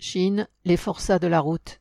Chine, les forçats de la route.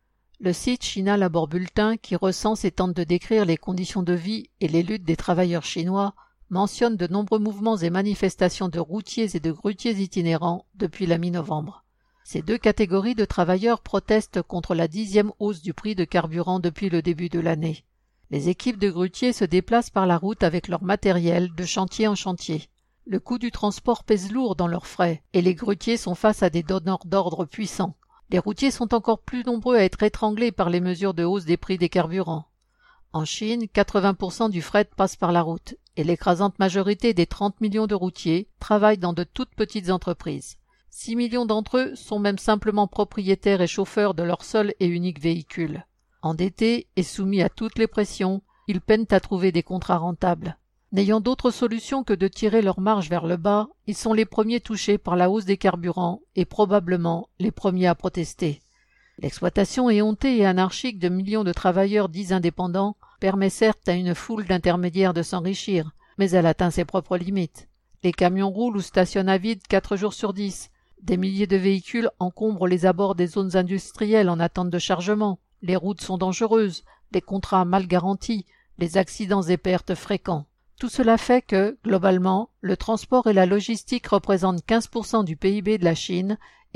Le site China Labor Bulletin, qui recense et tente de décrire les conditions de vie et les luttes des travailleurs chinois, mentionne de nombreux mouvements et manifestations de routiers et de grutiers itinérants depuis la mi-novembre. Ces deux catégories de travailleurs protestent contre la 10e hausse du prix de carburant depuis le début de l'année. Les équipes de grutiers se déplacent par la route avec leur matériel de chantier en chantier. Le coût du transport pèse lourd dans leurs frais et les grutiers sont face à des donneurs d'ordre puissants. Les routiers sont encore plus nombreux à être étranglés par les mesures de hausse des prix des carburants. En Chine, 80% du fret passe par la route et l'écrasante majorité des 30 millions de routiers travaillent dans de toutes petites entreprises. 6 millions d'entre eux sont même simplement propriétaires et chauffeurs de leur seul et unique véhicule. Endettés et soumis à toutes les pressions, ils peinent à trouver des contrats rentables. N'ayant d'autre solution que de tirer leur marge vers le bas, ils sont les premiers touchés par la hausse des carburants et probablement les premiers à protester. L'exploitation éhontée et anarchique de millions de travailleurs dits indépendants permet certes à une foule d'intermédiaires de s'enrichir, mais elle atteint ses propres limites. Les camions roulent ou stationnent à vide 4 jours sur 10. Des milliers de véhicules encombrent les abords des zones industrielles en attente de chargement. Les routes sont dangereuses, les contrats mal garantis, les accidents et pertes fréquents. Tout cela fait que, globalement, le transport et la logistique représentent 15% du PIB de la Chine et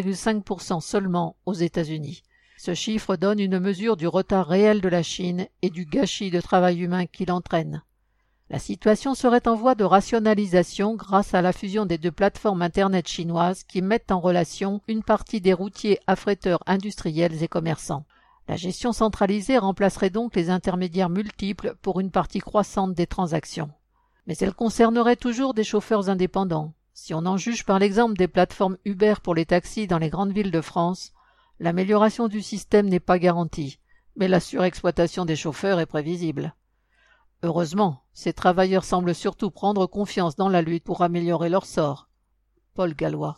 7,5% seulement aux États-Unis. Ce chiffre donne une mesure du retard réel de la Chine et du gâchis de travail humain qu'il entraîne. La situation serait en voie de rationalisation grâce à la fusion des deux plateformes Internet chinoises qui mettent en relation une partie des routiers affréteurs industriels et commerçants. La gestion centralisée remplacerait donc les intermédiaires multiples pour une partie croissante des transactions. Mais elle concernerait toujours des chauffeurs indépendants. Si on en juge par l'exemple des plateformes Uber pour les taxis dans les grandes villes de France, l'amélioration du système n'est pas garantie, mais la surexploitation des chauffeurs est prévisible. Heureusement, ces travailleurs semblent surtout prendre confiance dans la lutte pour améliorer leur sort. Paul Gallois.